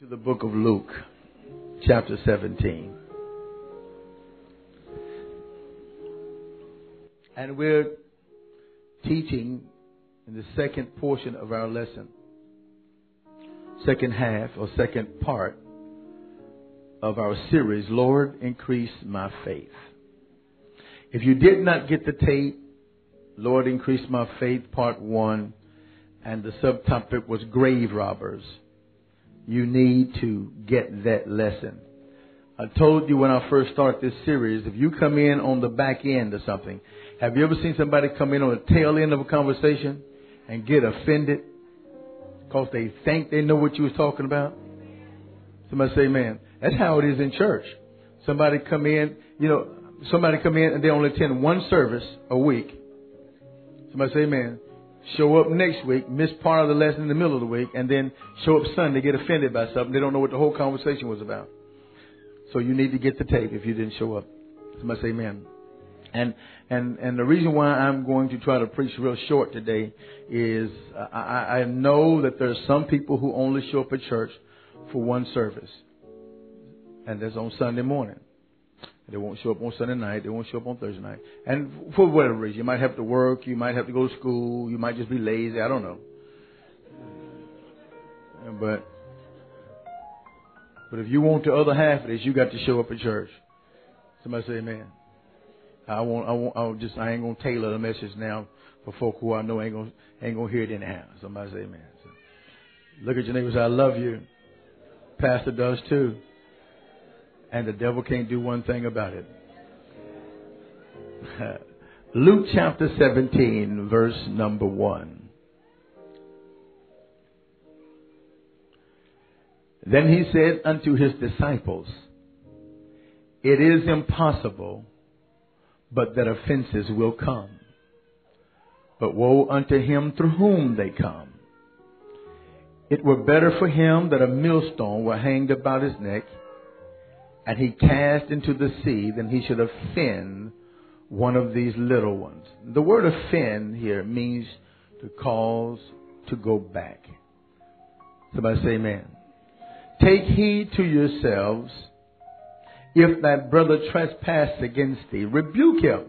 To the book of Luke, chapter 17. And we're teaching in the second portion of our lesson, second half or second part of our series, Lord, Increase My Faith. If you did not get the tape, Lord, Increase My Faith, part 1, and the subtopic was grave robbers. You need to get that lesson. I told you when I first started this series, if you come in on the back end of something, have you ever seen somebody come in on the tail end of a conversation and get offended because they think they know what you was talking about? Somebody say, man, that's how it is in church. Somebody come in and they only attend one service a week. Somebody say, man. Show up next week, miss part of the lesson in the middle of the week, and then show up Sunday, get offended by something. They don't know what the whole conversation was about. So you need to get the tape if you didn't show up. Somebody say amen. And the reason why I'm going to try to preach real short today is I know that there's some people who only show up at church for one service. And that's on Sunday morning. They won't show up on Sunday night. They won't show up on Thursday night. And for whatever reason, you might have to work. You might have to go to school. You might just be lazy. I don't know. But if you want the other half of this, you got to show up at church. Somebody say amen. I ain't gonna tailor the message now for folk who I know ain't gonna hear it anyhow. Somebody say amen. So, look at your neighbor and say, I love you. Pastor does too. And the devil can't do one thing about it. Luke chapter 17, verse number 1. Then he said unto his disciples, it is impossible, but that offenses will come. But woe unto him through whom they come. It were better for him that a millstone were hanged about his neck, and he cast into the sea, than he should offend one of these little ones. The word offend here means to cause to go back. Somebody say amen. Take heed to yourselves. If thy brother trespass against thee, rebuke him.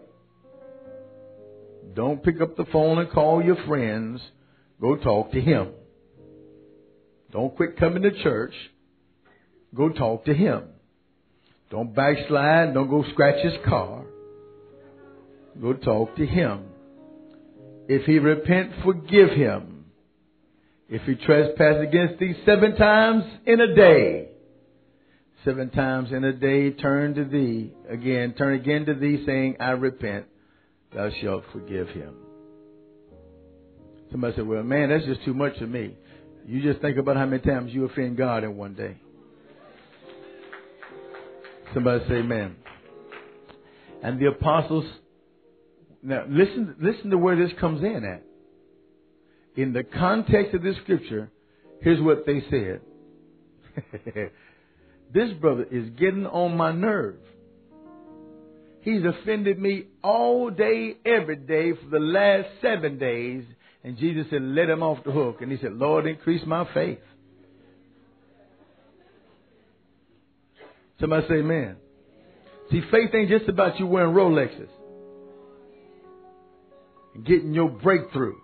Don't pick up the phone and call your friends. Go talk to him. Don't quit coming to church. Go talk to him. Don't backslide. Don't go scratch his car. Go talk to him. If he repent, forgive him. If he trespass against thee 7 times in a day, 7 times in a day, turn again to thee, saying, I repent, thou shalt forgive him. Somebody said, well, man, that's just too much for me. You just think about how many times you offend God in one day. Somebody say amen. And the apostles, now listen to where this comes in at. In the context of this scripture, here's what they said. This brother is getting on my nerve. He's offended me all day, every day for the last 7 days. And Jesus said, let him off the hook. And he said, Lord, increase my faith. Somebody say amen. See, faith ain't just about you wearing Rolexes and getting your breakthrough.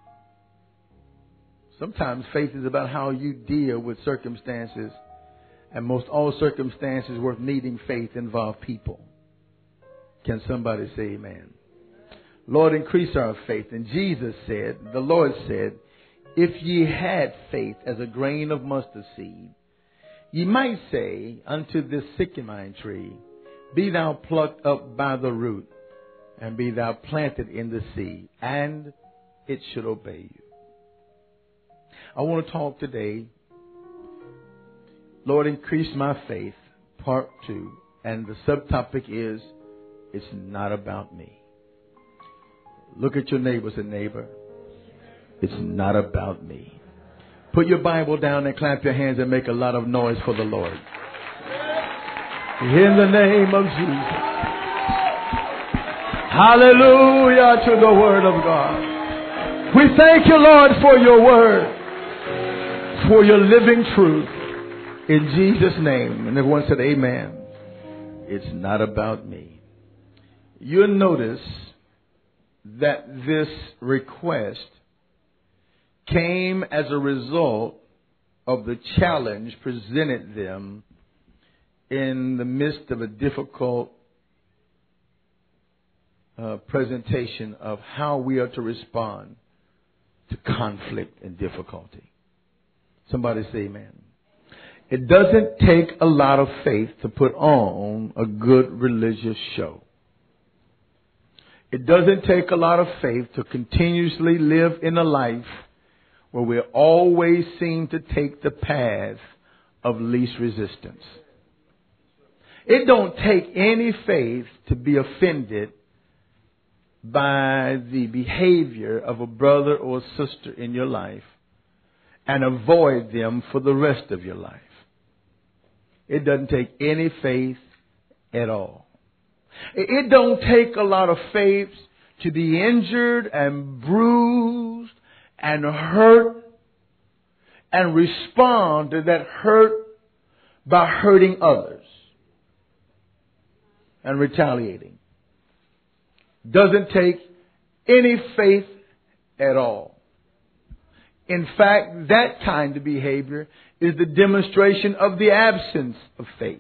Sometimes faith is about how you deal with circumstances. And most all circumstances worth needing faith involve people. Can somebody say amen? Lord, increase our faith. And Jesus said, the Lord said, if ye had faith as a grain of mustard seed, ye might say unto this sycamore tree, be thou plucked up by the root, and be thou planted in the sea, and it should obey you. I want to talk today, Lord, increase my faith, part 2. And the subtopic is, it's not about me. Look at your neighbor, say, neighbor, it's not about me. Put your Bible down and clap your hands and make a lot of noise for the Lord. In the name of Jesus. Hallelujah to the word of God. We thank you, Lord, for your word, for your living truth. In Jesus' name. And everyone said, amen. It's not about me. You'll notice that this request came as a result of the challenge presented them in the midst of a difficult presentation of how we are to respond to conflict and difficulty. Somebody say amen. It doesn't take a lot of faith to put on a good religious show. It doesn't take a lot of faith to continuously live in a life where we always seem to take the path of least resistance. It don't take any faith to be offended by the behavior of a brother or a sister in your life and avoid them for the rest of your life. It doesn't take any faith at all. It don't take a lot of faith to be injured and bruised and hurt and respond to that hurt by hurting others and retaliating. Doesn't take any faith at all. In fact, that kind of behavior is the demonstration of the absence of faith.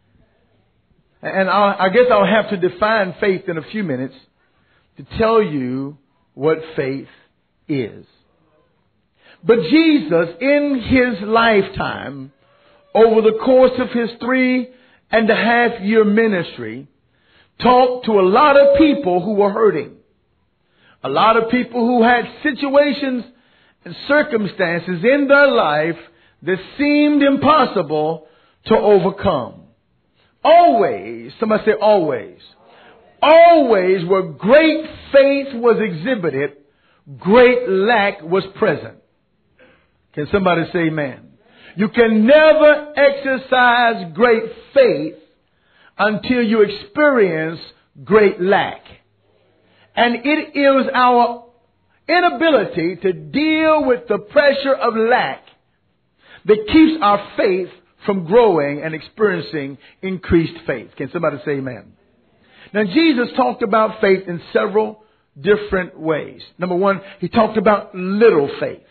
And I guess I'll have to define faith in a few minutes to tell you what faith is. But Jesus, in his lifetime, over the course of his 3.5-year ministry, talked to a lot of people who were hurting. A lot of people who had situations and circumstances in their life that seemed impossible to overcome. Always, somebody say always. Always where great faith was exhibited, great lack was present. Can somebody say amen? You can never exercise great faith until you experience great lack. And it is our inability to deal with the pressure of lack that keeps our faith from growing and experiencing increased faith. Can somebody say amen? Now, Jesus talked about faith in several different ways. Number one, he talked about little faith.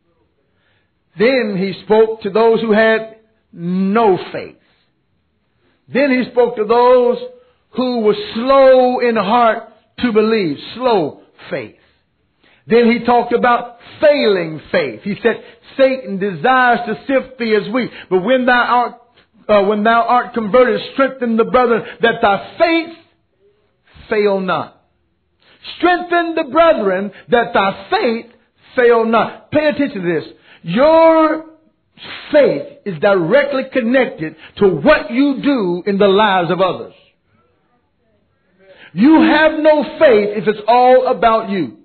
Then he spoke to those who had no faith. Then he spoke to those who were slow in heart to believe, slow faith. Then he talked about failing faith. He said, Satan desires to sift thee as wheat, but when thou art converted, strengthen the brethren, that thy faith fail not. Strengthen the brethren, that thy faith fail not. Pay attention to this. Your faith is directly connected to what you do in the lives of others. You have no faith if it's all about you.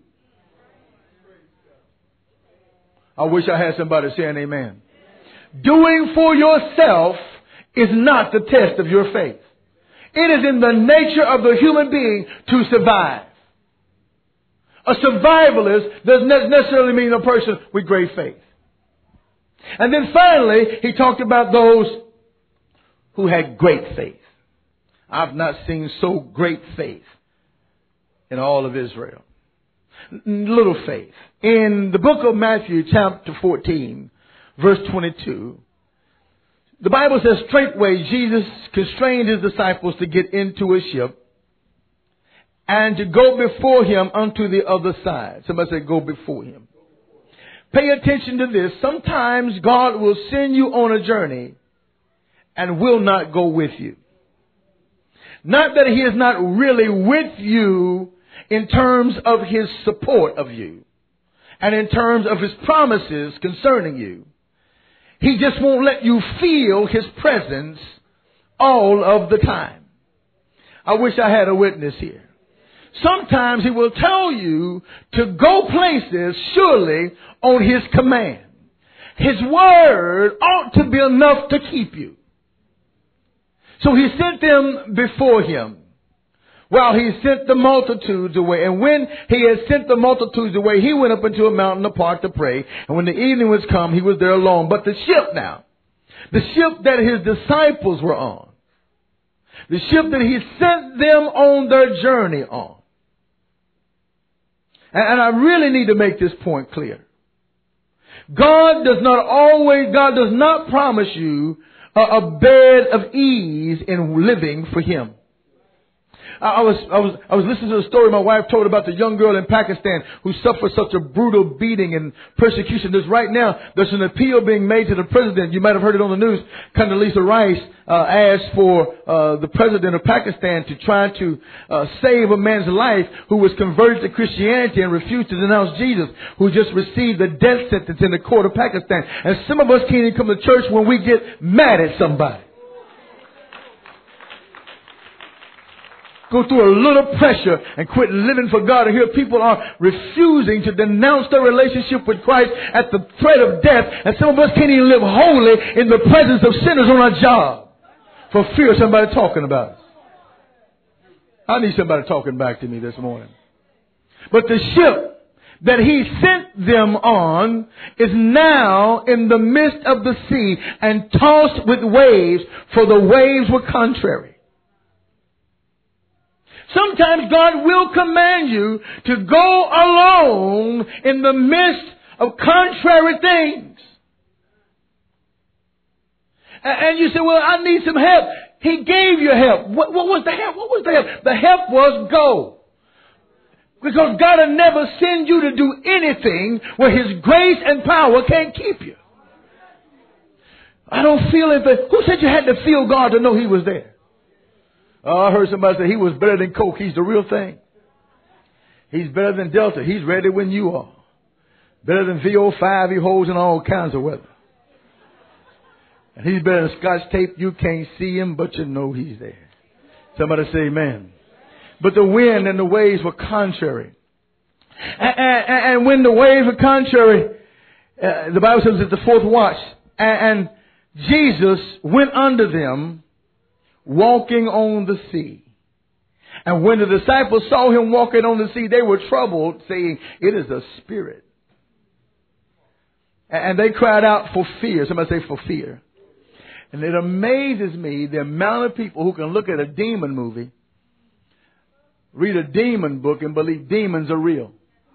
I wish I had somebody saying amen. Doing for yourself is not the test of your faith. It is in the nature of the human being to survive. A survivalist does not necessarily mean a person with great faith. And then finally, he talked about those who had great faith. I've not seen so great faith in all of Israel. Little faith. In the book of Matthew, chapter 14, verse 22, the Bible says, straightway Jesus constrained his disciples to get into a ship and to go before him unto the other side. Somebody say, go before him. Pay attention to this. Sometimes God will send you on a journey and will not go with you. Not that he is not really with you in terms of his support of you and in terms of his promises concerning you. He just won't let you feel his presence all of the time. I wish I had a witness here. Sometimes he will tell you to go places surely on his command. His word ought to be enough to keep you. So he sent them before him while he sent the multitudes away. And when he had sent the multitudes away, he went up into a mountain apart to pray. And when the evening was come, he was there alone. But the ship now The ship that his disciples were on. The ship that he sent them on their journey on. And I really need to make this point clear. God does not promise you a bed of ease in living for Him. I was listening to a story my wife told about the young girl in Pakistan who suffered such a brutal beating and persecution. There's an appeal being made to the president. You might have heard it on the news. Condoleezza Rice asked for the president of Pakistan to try to save a man's life who was converted to Christianity and refused to denounce Jesus, who just received a death sentence in the court of Pakistan. And some of us can't even come to church when we get mad at somebody. Go through a little pressure and quit living for God. And here people are refusing to denounce their relationship with Christ at the threat of death. And some of us can't even live holy in the presence of sinners on our job for fear of somebody talking about us. I need somebody talking back to me this morning. But the ship that he sent them on is now in the midst of the sea and tossed with waves, for the waves were contrary. Sometimes God will command you to go alone in the midst of contrary things. And you say, well, I need some help. He gave you help. What was the help? What was the help? The help was go. Because God will never send you to do anything where His grace and power can't keep you. I don't feel it. Who said you had to feel God to know He was there? Oh, I heard somebody say He was better than Coke. He's the real thing. He's better than Delta. He's ready when you are. Better than VO5. He holds in all kinds of weather. And He's better than Scotch tape. You can't see Him, but you know He's there. Somebody say amen. But the wind and the waves were contrary. And when the waves were contrary, the Bible says it's the fourth watch. And Jesus went under them, walking on the sea. And when the disciples saw Him walking on the sea, they were troubled, saying, it is a spirit. And they cried out for fear. Somebody say for fear. And it amazes me the amount of people who can look at a demon movie, read a demon book, and believe demons are real.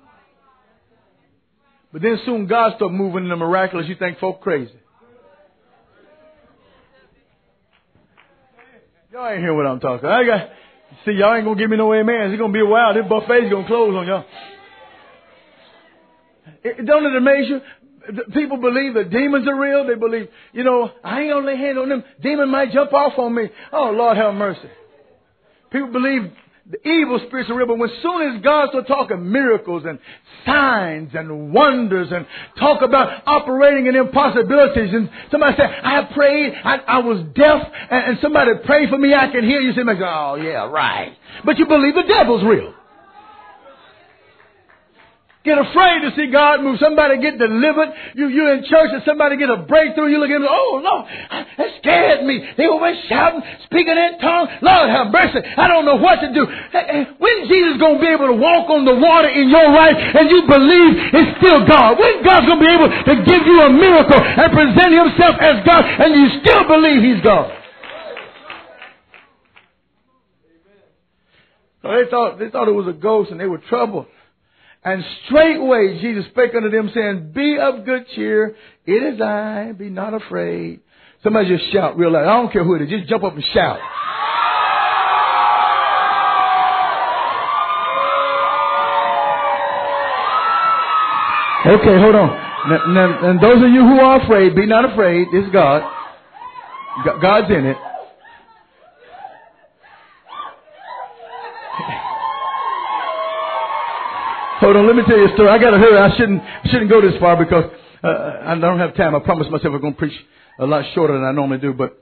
But then soon God starts moving in the miraculous. You think folk crazy. Y'all ain't hear what I'm talking about. See, y'all ain't going to give me no amen. It's going to be a while. This buffet's going to close on y'all. Don't it amaze you? People believe that demons are real. They believe, I ain't going to lay hands on them. Demon might jump off on me. Oh, Lord have mercy. People believe the evil spirits are real, but when soon as God starts talking miracles and signs and wonders and talk about operating in impossibilities, and somebody say, I have prayed, I was deaf, and somebody prayed for me, I can hear you. Say, oh yeah, right. But you believe the devil's real. Get afraid to see God move. Somebody get delivered. You're in church and somebody get a breakthrough. You look at them, oh, Lord, that scared me. They were shouting, speaking in tongues. Lord have mercy. I don't know what to do. When Jesus going to be able to walk on the water in your life and you believe it's still God? When God's going to be able to give you a miracle and present Himself as God and you still believe He's God? So they thought it was a ghost and they were troubled. And straightway Jesus spake unto them, saying, be of good cheer. It is I. Be not afraid. Somebody just shout real loud. I don't care who it is. Just jump up and shout. Okay, hold on. And those of you who are afraid, be not afraid. This is God. God's in it. Hold on, let me tell you a story. I got to hurry. I shouldn't go this far because I don't have time. I promised myself I'm going to preach a lot shorter than I normally do. But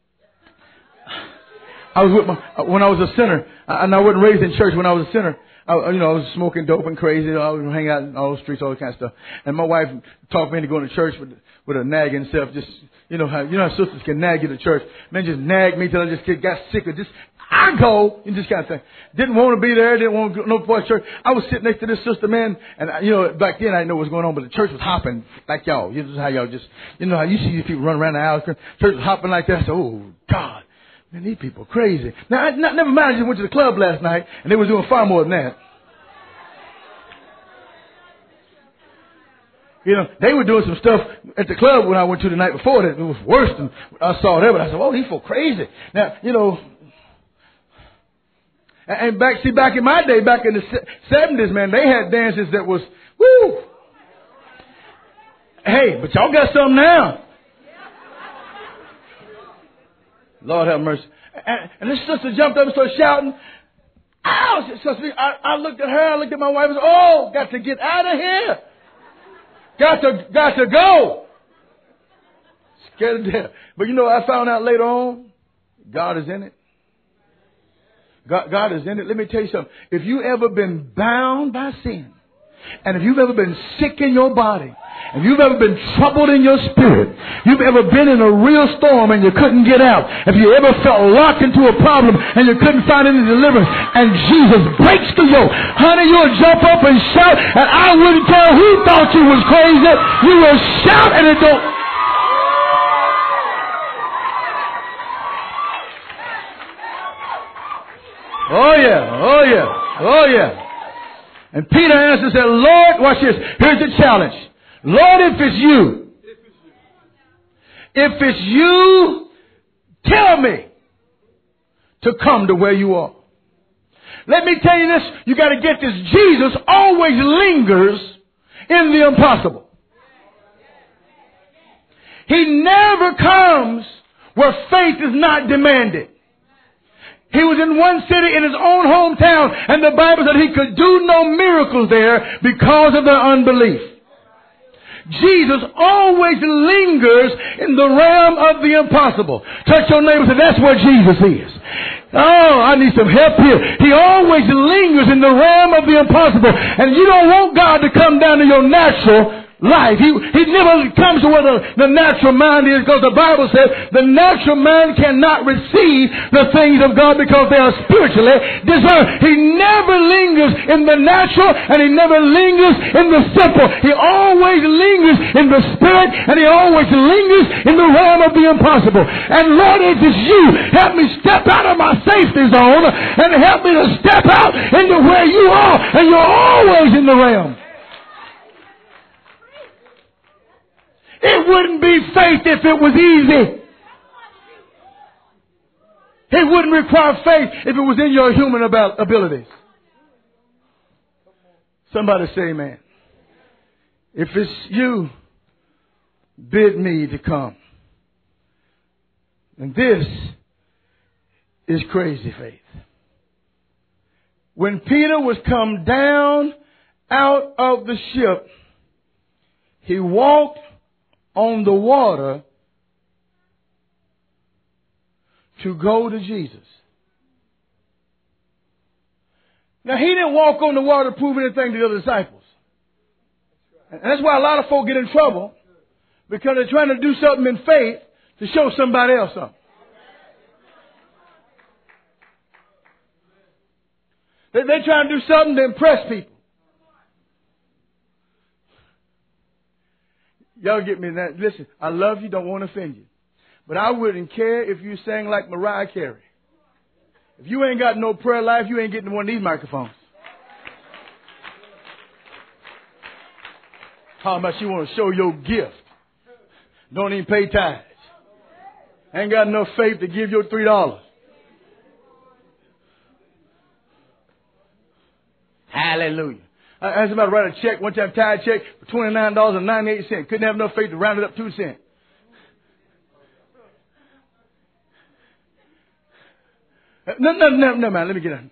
I was when I was a sinner, and I wasn't raised in church. When I was a sinner, I was smoking dope and crazy. I was hanging out in all the streets, all that kind of stuff. And my wife talked me into going to church with a nagging self. Just how sisters can nag you to church. Man, just nagged me till I just got sick of just I go, and this kind of thing. Didn't want to be there, didn't want to go no boys' church. I was sitting next to this sister, man, and back then I didn't know what was going on, but the church was hopping like y'all. You know how y'all just, how you see these people run around the aisle. Church was hopping like that. I said, oh, God, man, these people are crazy. Now, never mind, I just went to the club last night, and they were doing far more than that. They were doing some stuff at the club when I went to the night before that. It was worse than I saw there, but I said, oh, these folk crazy. Now, and back in my day, back in the 70s, man, they had dances that was, woo. Hey, but y'all got something now. Lord have mercy. And this sister jumped up and started shouting. Ow! I looked at her, I looked at my wife and said, oh, got to get out of here. Got to go. Scared to death. But I found out later on, God is in it. God is in it. Let me tell you something. If you ever been bound by sin, and if you've ever been sick in your body, if you've ever been troubled in your spirit, you've ever been in a real storm and you couldn't get out, if you ever felt locked into a problem and you couldn't find any deliverance, and Jesus breaks the yoke, honey, you'll jump up and shout, and I wouldn't care who thought you was crazy. You will shout, and it don't. Oh yeah, oh yeah, oh yeah. And Peter answered and said, Lord, watch this. Here's the challenge. Lord, if it's you, tell me to come to where you are. Let me tell you this. You got to get this. Jesus always lingers in the impossible. He never comes where faith is not demanded. He was in one city in his own hometown, and the Bible said he could do no miracles there because of their unbelief. Jesus always lingers in the realm of the impossible. Touch your neighbor and say, that's where Jesus is. Oh, I need some help here. He always lingers in the realm of the impossible. And you don't want God to come down to your natural life. He never comes to where the natural mind is, because the Bible says the natural mind cannot receive the things of God because they are spiritually discerned. He never lingers in the natural, and he never lingers in the simple. He always lingers in the spirit, and he always lingers in the realm of the impossible. And Lord, if it's you, help me step out of my safety zone and help me to step out into where you are, and you're always in the realm. It wouldn't be faith if it was easy. It wouldn't require faith if it was in your human abilities. Somebody say amen. If it's you, bid me to come. And this is crazy faith. When Peter was come down out of the ship, he walked on the water to go to Jesus. Now, he didn't walk on the water to prove anything to the other disciples. And that's why a lot of folk get in trouble, because they're trying to do something in faith to show somebody else something. They're trying to do something to impress people. Y'all get me that? Listen, I love you, don't want to offend you. But I wouldn't care if you sang like Mariah Carey. If you ain't got no prayer life, you ain't getting one of these microphones. How much you want to show your gift? Don't even pay tithes. Ain't got enough faith to give your $3. Hallelujah. I had somebody write a check, one time tithe check for $29.98. Couldn't have enough faith to round it up 2 cents. No, man, let me get on.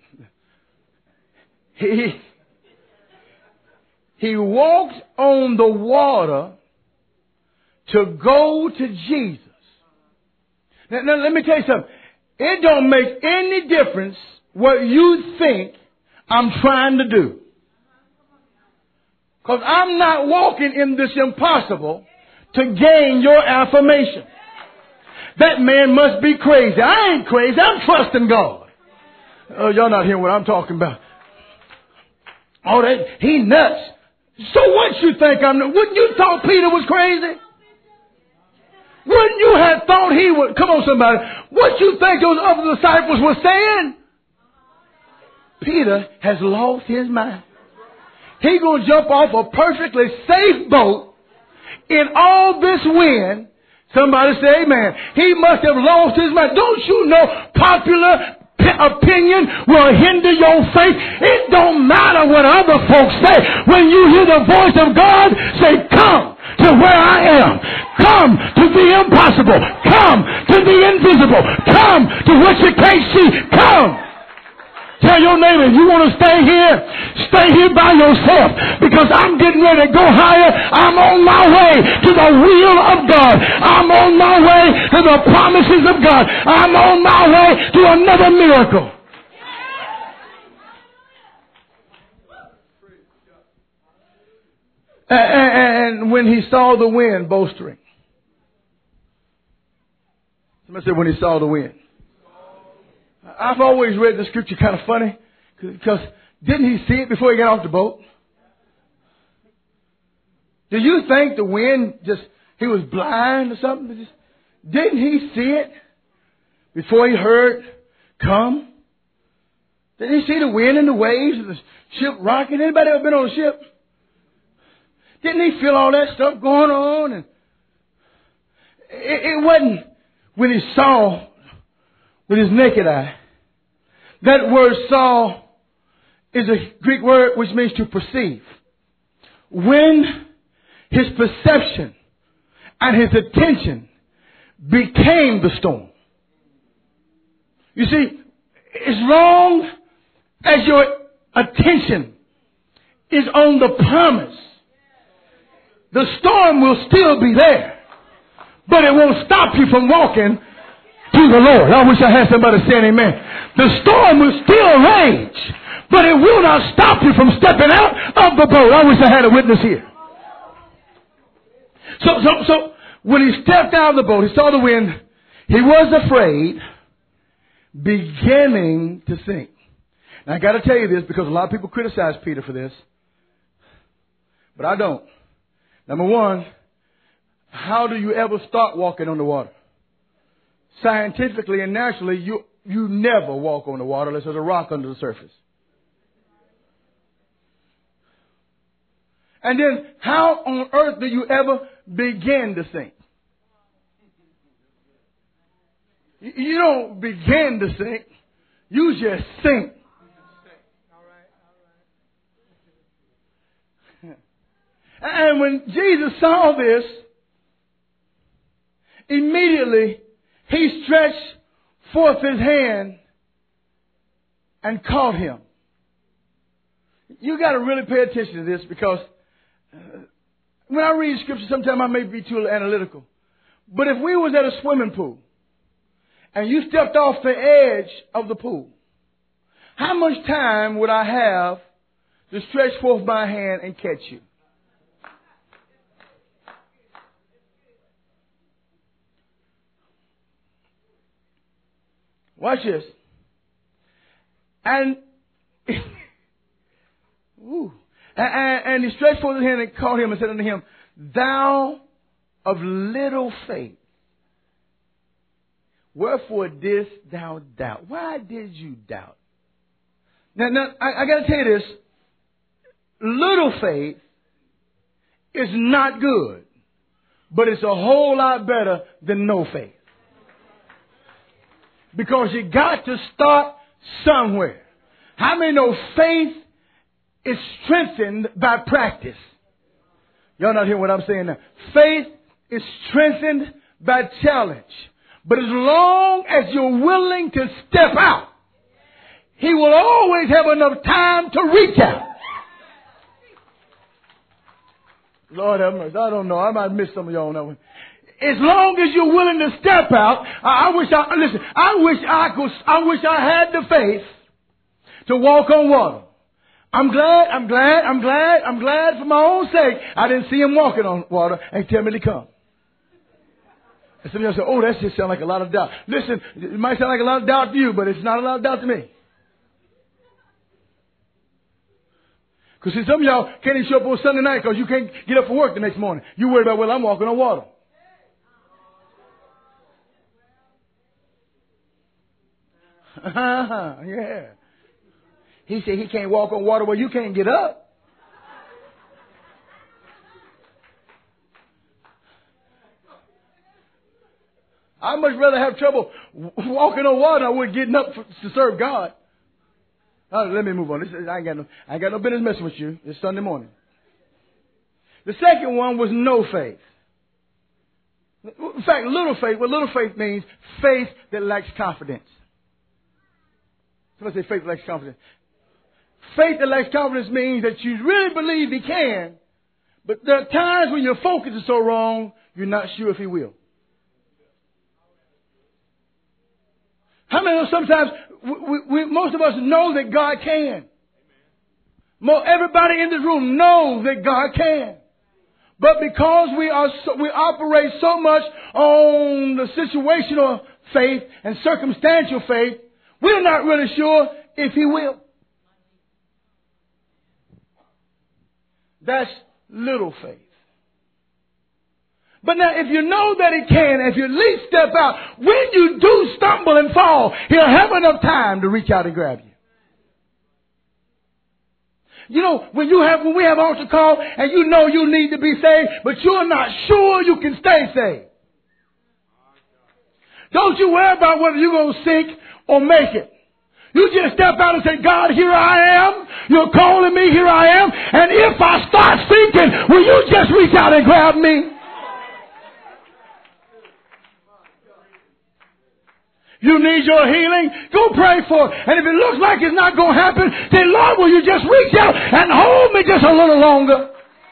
He walks on the water to go to Jesus. Now, let me tell you something. It don't make any difference what you think I'm trying to do. Because I'm not walking in this impossible to gain your affirmation. That man must be crazy. I ain't crazy. I'm trusting God. Oh, y'all not hearing what I'm talking about. Oh, he nuts. So what you think I'm nuts? Wouldn't you thought Peter was crazy? Wouldn't you have thought he would? Come on, somebody. What you think those other disciples were saying? Peter has lost his mind. He gonna jump off a perfectly safe boat in all this wind. Somebody say amen. He must have lost his mind. Don't you know popular opinion will hinder your faith? It don't matter what other folks say. When you hear the voice of God say, come to where I am. Come to the impossible. Come to the invisible. Come to what you can't see. Come. Tell your neighbor, you want to stay here by yourself, because I'm getting ready to go higher. I'm on my way to the will of God. I'm on my way to the promises of God. I'm on my way to another miracle. And when he saw the wind boastering. Somebody said when he saw the wind. I've always read the scripture kind of funny, because didn't he see it before he got off the boat? Do you think the wind he was blind or something? Didn't he see it before he heard come? Didn't he see the wind and the waves and the ship rocking? Anybody ever been on a ship? Didn't he feel all that stuff going on? And it wasn't when he saw with his naked eye. That word saw is a Greek word which means to perceive. When his perception and his attention became the storm. You see, as long as your attention is on the promise, the storm will still be there, but it won't stop you from walking to the Lord. I wish I had somebody saying amen. The storm will still rage, but it will not stop you from stepping out of the boat. I wish I had a witness here. So when he stepped out of the boat, he saw the wind. He was afraid, beginning to sink. Now I got to tell you this, because a lot of people criticize Peter for this, but I don't. Number one, how do you ever start walking on the water? Scientifically and naturally, you never walk on the water unless there's a rock under the surface. And then, how on earth do you ever begin to sink? You don't begin to sink. You just sink. And when Jesus saw this, immediately he stretched forth his hand and caught him. You got to really pay attention to this, because when I read scripture, sometimes I may be too analytical. But if we was at a swimming pool and you stepped off the edge of the pool, how much time would I have to stretch forth my hand and catch you? Watch this. And and he stretched forth his hand and caught him and said unto him, Thou of little faith, wherefore didst thou doubt? Why did you doubt? Now I got to tell you this. Little faith is not good, but it's a whole lot better than no faith. Because you got to start somewhere. How many know faith is strengthened by practice? Y'all not hearing what I'm saying now. Faith is strengthened by challenge. But as long as you're willing to step out, He will always have enough time to reach out. Lord have mercy. I don't know. I might miss some of y'all on that one. As long as you're willing to step out, I wish I had the faith to walk on water. I'm glad for my own sake I didn't see him walking on water and tell me to come. And some of y'all say, oh, that just sounds like a lot of doubt. Listen, it might sound like a lot of doubt to you, but it's not a lot of doubt to me. Because see, some of y'all can't even show up on Sunday night because you can't get up for work the next morning. You worried about, well, I'm walking on water. Yeah. He said he can't walk on water. Well, you can't get up. I'd much rather have trouble walking on water than I would getting up to serve God. Let me move on. I ain't got no business messing with you. It's Sunday morning. The second one was no faith. In fact, little faith. What little faith means, faith that lacks confidence. Somebody say faith that lacks confidence. Faith that lacks confidence means that you really believe He can, but there are times when your focus is so wrong, you're not sure if He will. How many of us sometimes, most of us know that God can. Everybody in this room knows that God can. But because we operate so much on the situational faith and circumstantial faith, we're not really sure if He will. That's little faith. But now, if you know that He can, if you at least step out, when you do stumble and fall, He'll have enough time to reach out and grab you. You know, when we have altar call and you know you need to be saved, but you're not sure you can stay saved. Don't you worry about whether you're going to sink or make it. You just step out and say, God, here I am. You're calling me, here I am. And if I start sinking, will you just reach out and grab me? You need your healing? Go pray for it. And if it looks like it's not going to happen, say, Lord, will you just reach out and hold me just a little longer?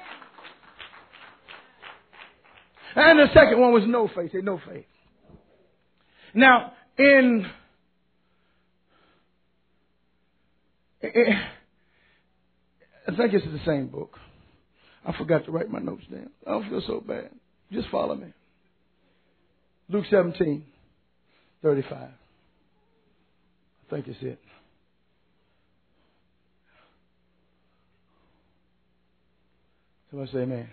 And the second one was no faith. Say no faith. Now, I think it's the same book. I forgot to write my notes down. I don't feel so bad. Just follow me. Luke 17. 35. I think it's it. Somebody say amen.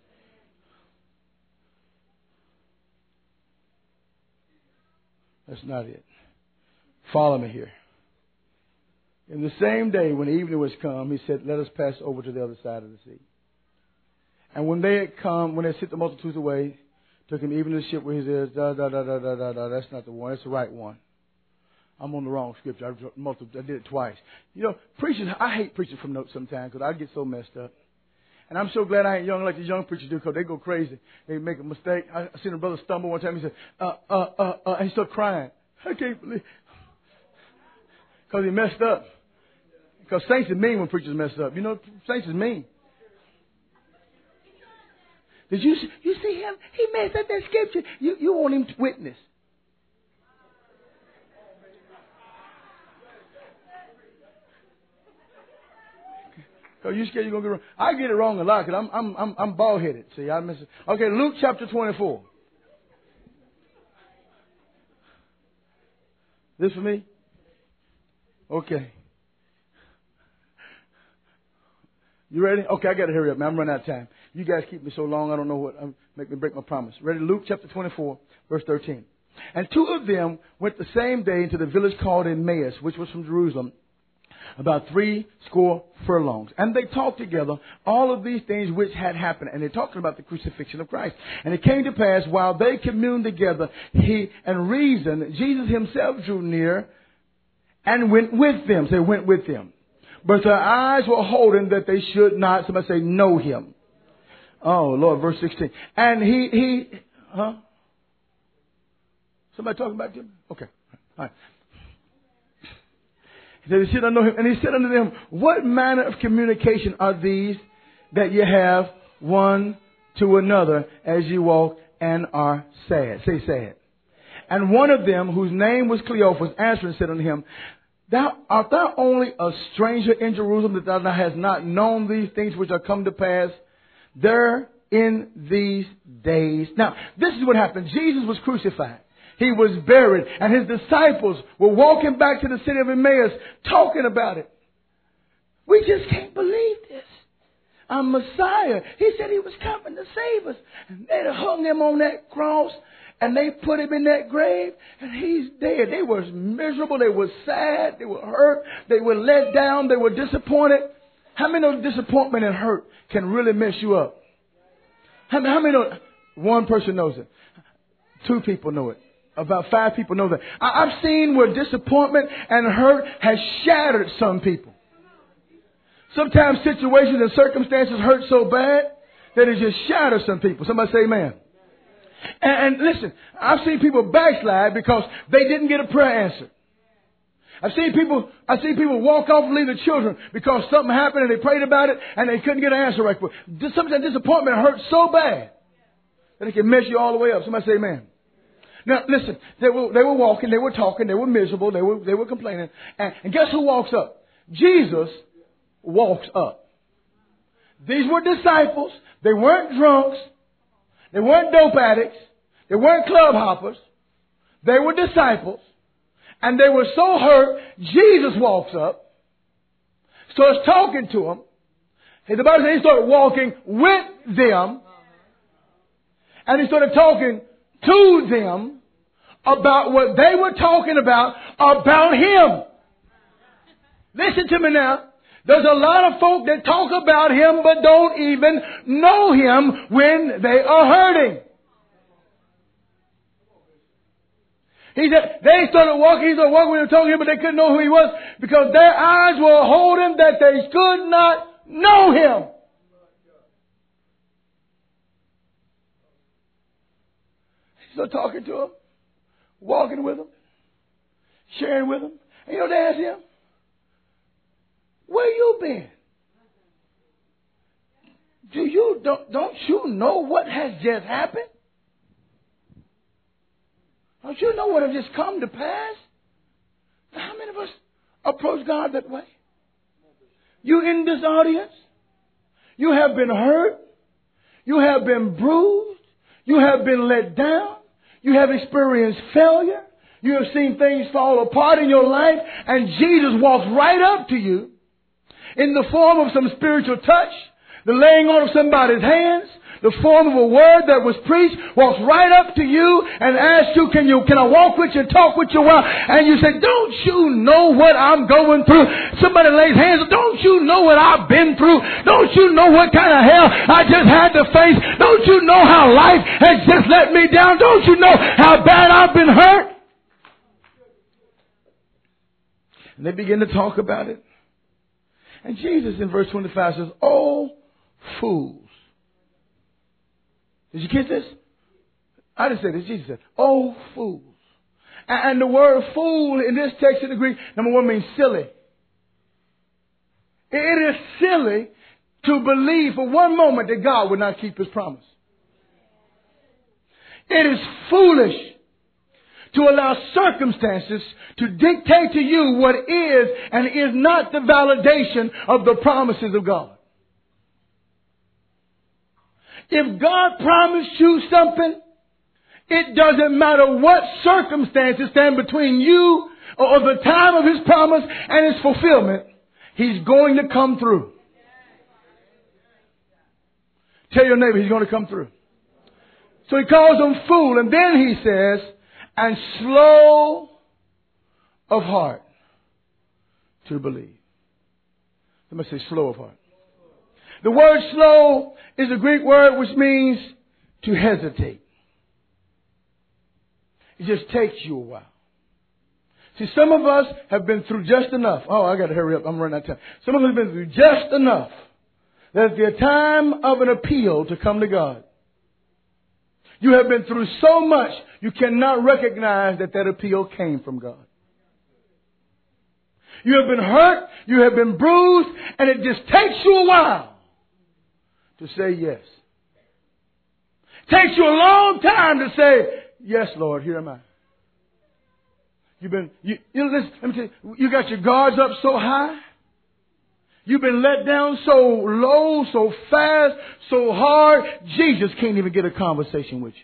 That's not it. Follow me here. In the same day when evening was come, He said, let us pass over to the other side of the sea. And when they had come, when they sent the multitudes away, took Him even to the ship where He says, That's not the one. That's the right one. I'm on the wrong scripture. I did it twice. You know, preaching, I hate preaching from notes sometimes because I get so messed up. And I'm so glad I ain't young like these young preachers do because they go crazy. They make a mistake. I seen a brother stumble one time. He said, and he started crying. I can't believe. Because he messed up. Because saints is mean when preachers mess up. You know, saints is mean. Did you see him? He messed up that scripture. You want him to witness. Because you scared you're gonna get it wrong. I get it wrong a lot because I'm bald headed. See, I miss it. Okay, Luke chapter 24. This for me? Okay. You ready? Okay, I got to hurry up, man. I'm running out of time. You guys keep me so long, I don't know what. Make me break my promise. Ready? Luke chapter 24, verse 13. And two of them went the same day into the village called Emmaus, which was from Jerusalem, about 80 furlongs. And they talked together all of these things which had happened. And they talked about the crucifixion of Christ. And it came to pass, while they communed together, and reasoned, Jesus Himself drew near and went with them. Say, went with them. But their eyes were holden that they should not, somebody say, know Him. Oh, Lord, verse 16. And Somebody talking about Him? Okay. All right. He said, they should not know Him. And He said unto them, what manner of communication are these that ye have one to another as ye walk and are sad? Say sad. And one of them, whose name was Cleophas, answering said unto him, art thou only a stranger in Jerusalem, that thou hast not known these things which are come to pass there in these days? Now, this is what happened. Jesus was crucified. He was buried. And His disciples were walking back to the city of Emmaus talking about it. We just can't believe this. I'm Messiah. He said he was coming to save us. And they hung him on that cross and they put him in that grave and he's dead. They were miserable. They were sad. They were hurt. They were let down. They were disappointed. How many know disappointment and hurt can really mess you up? How many know? One person knows it. 2 people know it. About 5 people know that. I've seen where disappointment and hurt has shattered some people. Sometimes situations and circumstances hurt so bad that it just shatters some people. Somebody say amen. And listen, I've seen people backslide because they didn't get a prayer answered. I've seen people walk off and leave their children because something happened and they prayed about it and they couldn't get an answer right quick. Sometimes disappointment hurts so bad that it can mess you all the way up. Somebody say amen. Now listen, they were walking, they were talking, they were miserable, they were complaining. And guess who walks up? Jesus walks up. These were disciples. They weren't drunks. They weren't dope addicts. They weren't club hoppers. They were disciples. And they were so hurt, Jesus walks up, starts talking to them. The Bible says he started walking with them. And he started talking to them about what they were talking about him. Listen to me now. There's a lot of folk that talk about him but don't even know him when they are hurting. He said they started walking when they were talking to him, but they couldn't know who he was because their eyes were holding that they could not know him. He started talking to him, walking with him, sharing with him. And you know, they asked him, where you been? Don't you know what has just happened? Don't you know what has just come to pass? How many of us approach God that way? You in this audience, you have been hurt, you have been bruised, you have been let down, you have experienced failure, you have seen things fall apart in your life, and Jesus walks right up to you in the form of some spiritual touch, the laying on of somebody's hands, the form of a word that was preached, walks right up to you and asks you, can I walk with you, talk with you a while? And you say, don't you know what I'm going through? Somebody lays hands, don't you know what I've been through? Don't you know what kind of hell I just had to face? Don't you know how life has just let me down? Don't you know how bad I've been hurt? And they begin to talk about it. And Jesus in verse 25 says, oh, fools. Did you get this? I didn't say this. Jesus said, oh, fools. And the word fool in this text in the Greek, number one, means silly. It is silly to believe for one moment that God would not keep his promise. It is foolish to allow circumstances to dictate to you what is and is not the validation of the promises of God. If God promised you something, it doesn't matter what circumstances stand between you or the time of his promise and its fulfillment. He's going to come through. Tell your neighbor he's going to come through. So he calls them fool, and then he says, and slow of heart to believe. Somebody say slow of heart. The word slow is a Greek word which means to hesitate. It just takes you a while. See, some of us have been through just enough. Oh, I got to hurry up. I'm running out of time. Some of us have been through just enough that at the time of an appeal to come to God, you have been through so much you cannot recognize that appeal came from God. You have been hurt, you have been bruised, and it just takes you a while to say yes. It takes you a long time to say, yes, Lord, here am I. Let me tell you, you got your guards up so high. You've been let down so low, so fast, so hard, Jesus can't even get a conversation with you.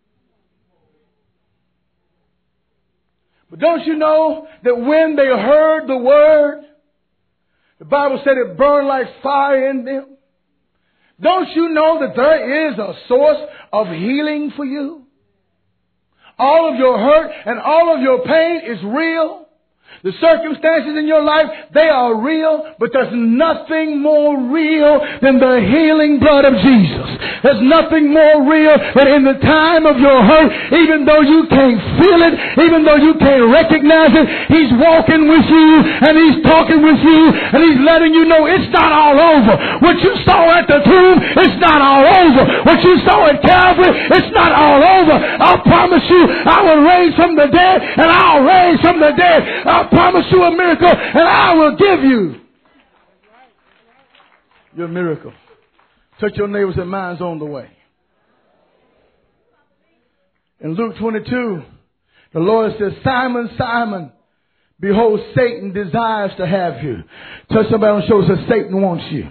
But don't you know that when they heard the word, the Bible said it burned like fire in them. Don't you know that there is a source of healing for you? All of your hurt and all of your pain is real. The circumstances in your life, they are real, but there's nothing more real than the healing blood of Jesus. There's nothing more real than in the time of your hurt, even though you can't feel it, even though you can't recognize it, He's walking with you and He's talking with you and He's letting you know it's not all over. What you saw at the tomb, it's not all over. What you saw at Calvary, it's not all over. I promise you, I will raise from the dead and I'll raise from the dead. I promise you a miracle and I will give you your miracle. Touch your neighbors and mine's on the way. In Luke 22, the Lord says, Simon, Simon, behold, Satan desires to have you. Touch somebody on the shoulder and say, Satan wants you,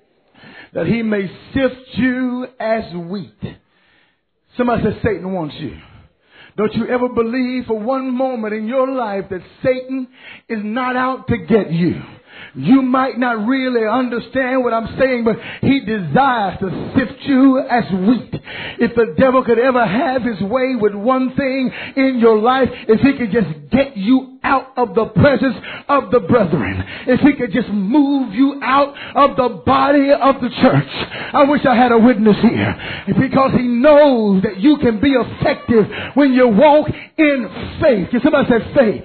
that he may sift you as wheat. Somebody says, Satan wants you. Don't you ever believe for one moment in your life that Satan is not out to get you. You might not really understand what I'm saying, but he desires to sift you as wheat. If the devil could ever have his way with one thing in your life, if he could just get you out of the presence of the brethren, if he could just move you out of the body of the church. I wish I had a witness here. Because he knows that you can be effective when you walk in faith. Can somebody say faith?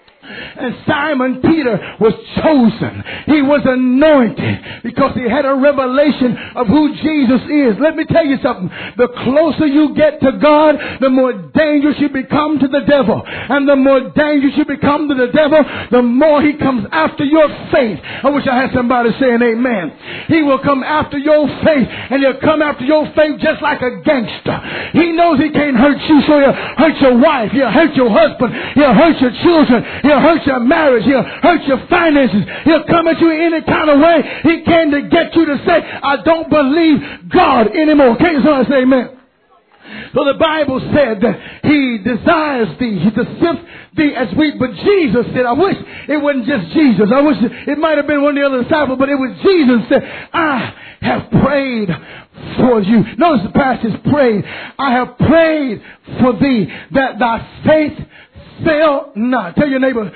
And Simon Peter was chosen. He was anointed because he had a revelation of who Jesus is. Let me tell you something. The closer you get to God, the more dangerous you become to the devil. And the more dangerous you become to the devil, the more he comes after your faith. I wish I had somebody saying amen. He will come after your faith, and he'll come after your faith just like a gangster. He knows he can't hurt you, so he'll hurt your wife, he'll hurt your husband, he'll hurt your children, he'll hurt your marriage, he'll hurt your finances, he'll come at you any kind of way he can to get you to say, I don't believe God anymore. Can somebody say amen? So the Bible said that he desires thee, to sift thee as wheat. But Jesus said, I wish it wasn't just Jesus. I wish it might have been one of the other disciples, but it was Jesus said, I have prayed for you. Notice the passage, prayed. I have prayed for thee that thy faith fail not. Tell your neighbor,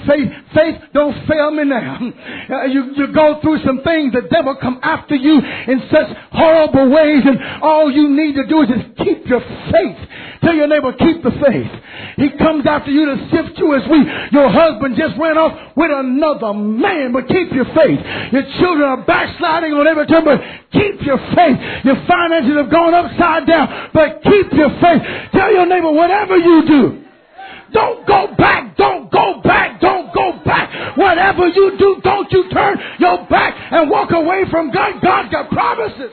faith don't fail me now. You go through some things, the devil come after you in such horrible ways, and all you need to do is just keep your faith. Tell your neighbor, keep the faith. He comes after you to sift you as wheat. Your husband just ran off with another man, but keep your faith. Your children are backsliding on every turn, but keep your faith. Your finances have gone upside down, but keep your faith. Tell your neighbor, whatever you do, don't go back, don't go back, don't go back. Whatever you do, don't you turn your back and walk away from God. God's got promises.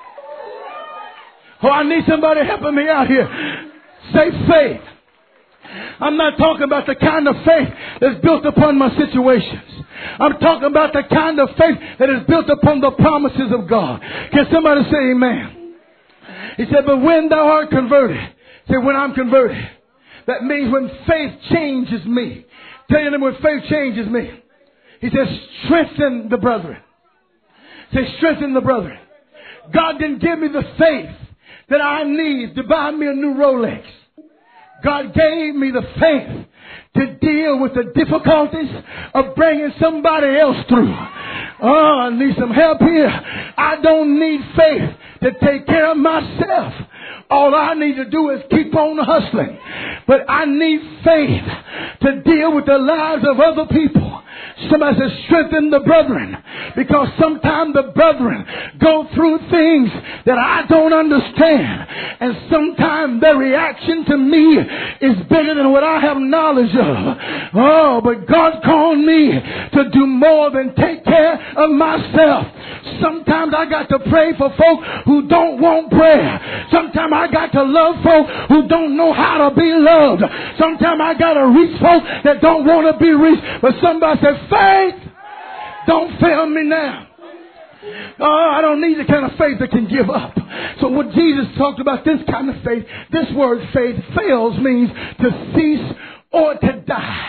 Oh, I need somebody helping me out here. Say faith. I'm not talking about the kind of faith that's built upon my situations. I'm talking about the kind of faith that is built upon the promises of God. Can somebody say amen? He said, but when thou art converted, say when I'm converted. That means when faith changes me. Tell them when faith changes me. He says, strengthen the brethren. Say, strengthen the brethren. God didn't give me the faith that I need to buy me a new Rolex. God gave me the faith to deal with the difficulties of bringing somebody else through. Oh, I need some help here. I don't need faith to take care of myself. All I need to do is keep on hustling. But I need faith to deal with the lives of other people. Somebody says, strengthen the brethren. Because sometimes the brethren go through things that I don't understand. And sometimes their reaction to me is bigger than what I have knowledge of. Oh, but God called me to do more than take care of myself. Sometimes I got to pray for folk who don't want prayer. Sometimes I got to love folk who don't know how to be loved. Sometimes I got to reach folk that don't want to be reached. But somebody said, faith, don't fail me now. Oh, I don't need the kind of faith that can give up. So what Jesus talked about, this kind of faith, this word faith, fails means to cease or to die.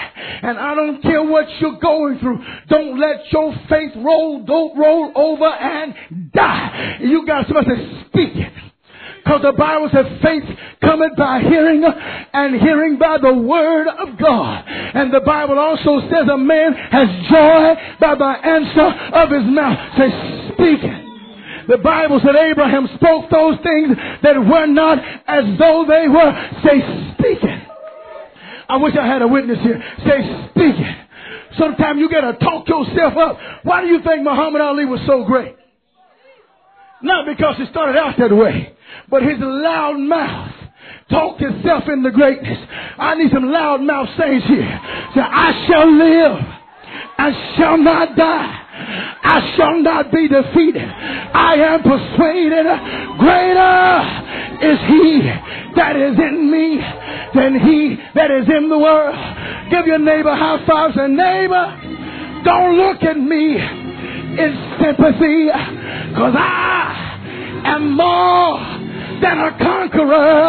And I don't care what you're going through. Don't let your faith don't roll over and die. You got somebody say, speak it. Because the Bible says faith cometh by hearing, and hearing by the word of God. And the Bible also says a man has joy by the answer of his mouth. Say, speak it. The Bible said Abraham spoke those things that were not as though they were. Say, speak it. I wish I had a witness here. Say, speak it. Sometimes you got to talk yourself up. Why do you think Muhammad Ali was so great? Not because he started out that way, but his loud mouth talked himself into greatness. I need some loud mouth saints here. Say, I shall live. I shall not die. I shall not be defeated. I am persuaded greater is he that is in me than he that is in the world. Give your neighbor high fives. And neighbor, don't look at me in sympathy, because I am more than a conqueror.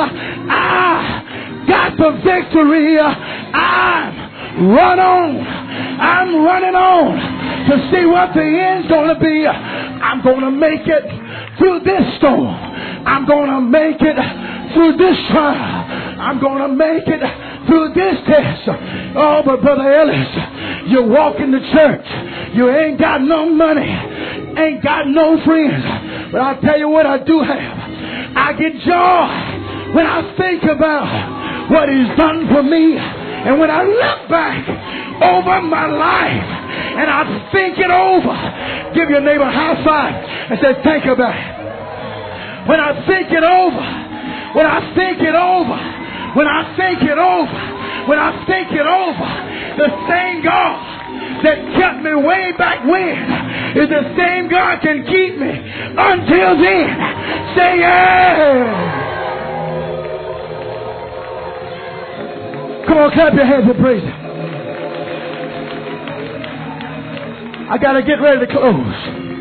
I got the victory. I'm running on to see what the end's going to be. I'm going to make it through this storm. I'm going to make it through this trial. I'm going to make it through this test. Oh, but Brother Ellis, you walk in the church. You ain't got no money. Ain't got no friends. But I'll tell you what I do have. I get joy when I think about what he's done for me. And when I look back over my life and I think it over, give your neighbor a high five and say, think about it. When I think it over, when I think it over, when I think it over, when I think it over, the same God that kept me way back when is the same God can keep me until then. Say yeah. Come on, clap your hands and praise Him. I got to get ready to close.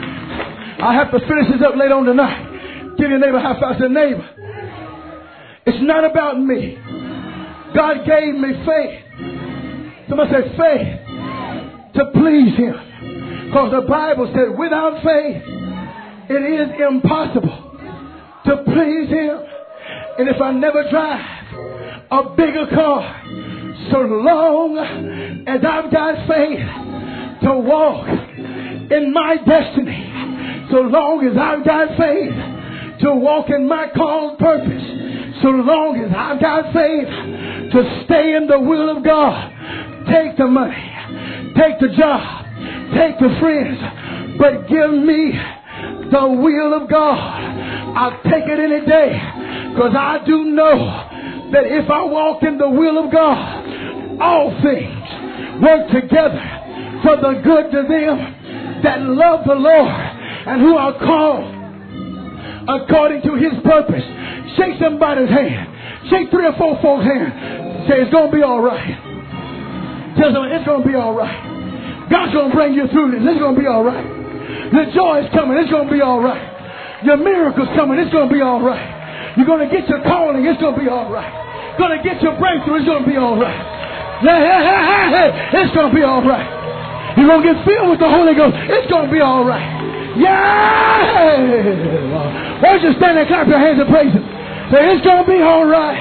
I have to finish this up later on tonight. Give your neighbor a high five. Say, neighbor, it's not about me. God gave me faith. Somebody say faith to please Him. Because the Bible said without faith, it is impossible to please Him. And if I never drive a bigger car, so long as I've got faith to walk in my destiny, so long as I've got faith to walk in my called purpose, so long as I've got faith to stay in the will of God, take the money, take the job, take the friends, but give me the will of God. I'll take it any day, because I do know that if I walk in the will of God, all things work together for the good to them that love the Lord and who are called according to His purpose. Shake somebody's hand. Shake 3 or 4 folks' hand. Say, it's going to be all right. Tell them it's going to be all right. God's going to bring you through this. It's going to be all right. The joy is coming. It's going to be all right. Your miracle's coming. It's going to be all right. You're going to get your calling. It's going to be all right. Going to get your breakthrough. It's going to be all right. It's going to be all right. You're going to get filled with the Holy Ghost. It's going to be all right. Yeah. Why don't you stand there, clap your hands and praise Him. Say, it's going to be all right.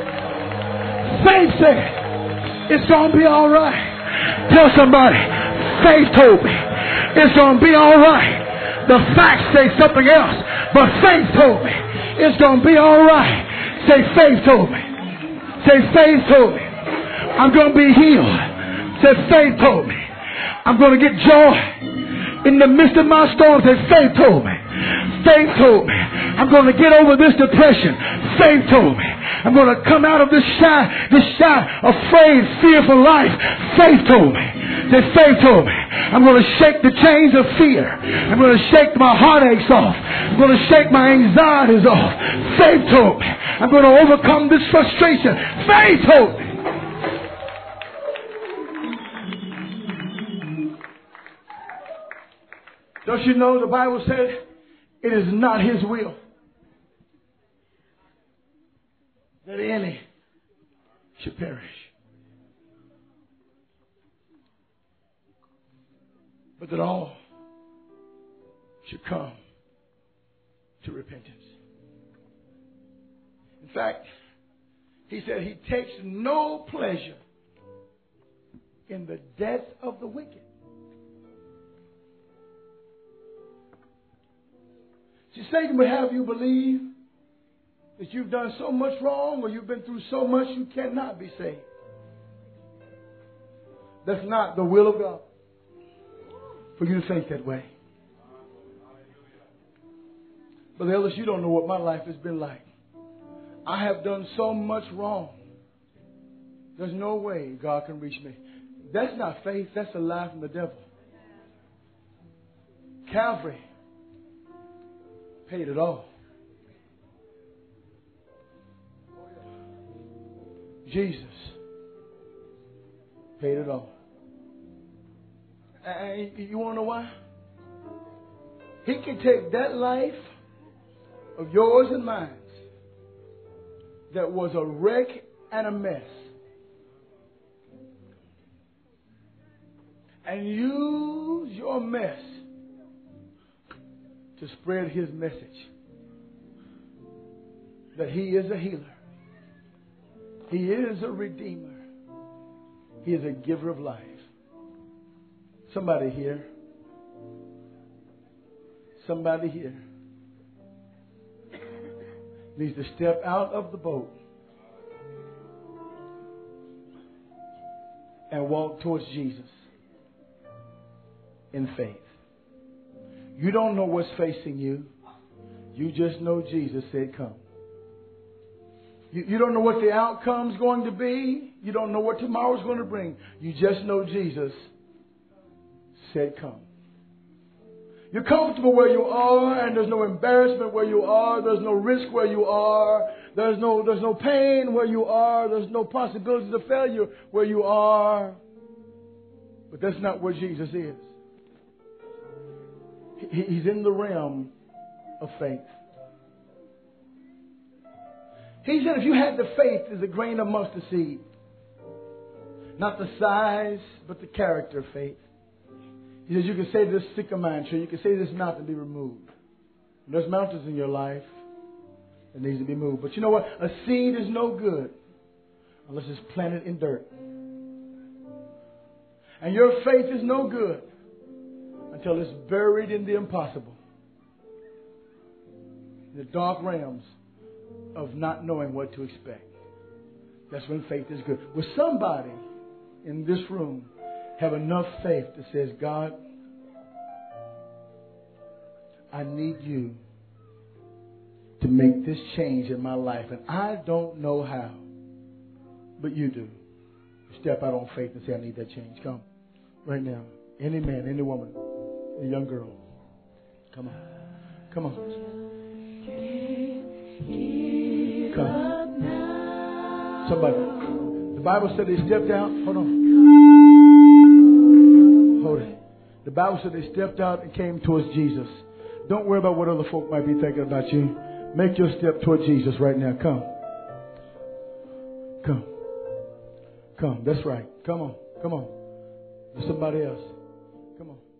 Faith said, it's going to be all right. Tell somebody, faith told me it's going to be all right. The facts say something else, but faith told me it's going to be all right. Say, faith told me. Say, faith told me I'm going to be healed. Say, faith told me I'm going to get joy in the midst of my storm. Say, faith told me. Faith told me I'm going to get over this depression. Faith told me I'm going to come out of this shy, afraid, fearful life. Faith told me. Say, faith told me I'm going to shake the chains of fear. I'm going to shake my heartaches off. I'm going to shake my anxieties off. Faith told me I'm going to overcome this frustration. Faith told me. Don't you know the Bible said it is not His will that any should perish. but that all should come to repentance. In fact, he said he takes no pleasure in the death of the wicked. See, Satan would have you believe that you've done so much wrong or you've been through so much you cannot be saved. That's not the will of God for you to think that way. But Ellis, you don't know what my life has been like. I have done so much wrong. There's no way God can reach me. That's not faith. That's a lie from the devil. Calvary paid it all. Jesus paid it all. And you want to know why? He can take that life of yours and mine that was a wreck and a mess and use your mess to spread his message that he is a healer. He is a redeemer. He is a giver of life. Somebody here. Somebody here needs to step out of the boat and walk towards Jesus in faith. You don't know what's facing you. You just know Jesus said come. You don't know what the outcome's going to be. You don't know what tomorrow's going to bring. You just know Jesus said come. You're comfortable where you are, and there's no embarrassment where you are. There's no risk where you are. There's no pain where you are. There's no possibilities of failure where you are. But that's not where Jesus is. He's in the realm of faith. He said if you had the faith as a grain of mustard seed, not the size, but the character of faith. He says you can say to this sycamore tree, you can say to this mountain be removed. And there's mountains in your life that needs to be moved. But you know what? A seed is no good unless it's planted in dirt. And your faith is no good until it's buried in the impossible. The dark realms of not knowing what to expect. That's when faith is good. Will somebody in this room have enough faith that says, God, I need you to make this change in my life. And I don't know how, but you do. Step out on faith and say, I need that change. Come right now. Any man, any woman, any young girl. Come on. Come on. Come. Somebody. The Bible said they stepped out. Hold on. Hold it. The Bible said they stepped out and came towards Jesus. Don't worry about what other folk might be thinking about you. Make your step toward Jesus right now. Come. Come. Come. That's right. Come on. Come on. There's somebody else. Come on.